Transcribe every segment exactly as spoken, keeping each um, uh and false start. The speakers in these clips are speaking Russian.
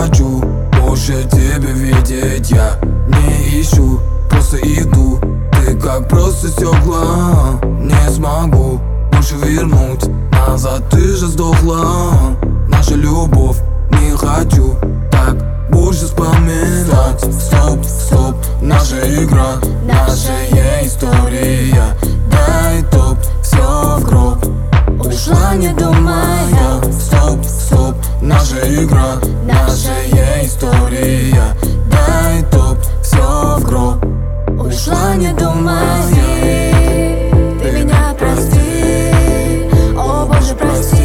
хочу больше тебя видеть. Я не ищу, просто иду. Ты как просто стекла. Не смогу больше вернуть назад, ты же сдохла. Наша любовь, не хочу так больше вспоминать. Стоп, стоп, наша игра, наша история. Дай топ, все в гроб, ушла не думая. Стоп, стоп, наша игра, наша история. Дай топ, все в гроб, ушла не думая. Ты меня прости, о боже, прости.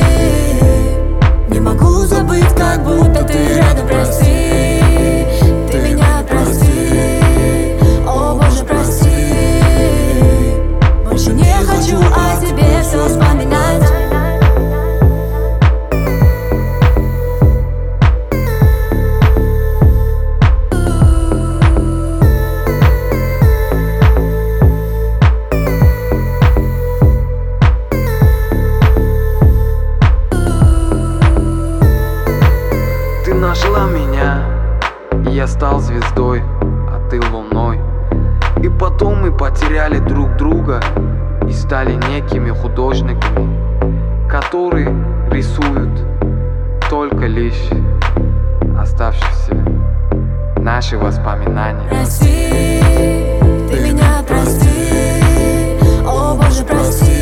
Не могу забыть, как будто ты рядом, прости. Ты меня прости, о боже, прости. Больше не хочу о тебе все вспоминать. Ты нашла меня, и я стал звездой, а ты луной. И потом мы потеряли друг друга и стали некими художниками, которые рисуют только лишь оставшиеся наши воспоминания. Прости, ты меня прости, о боже, прости.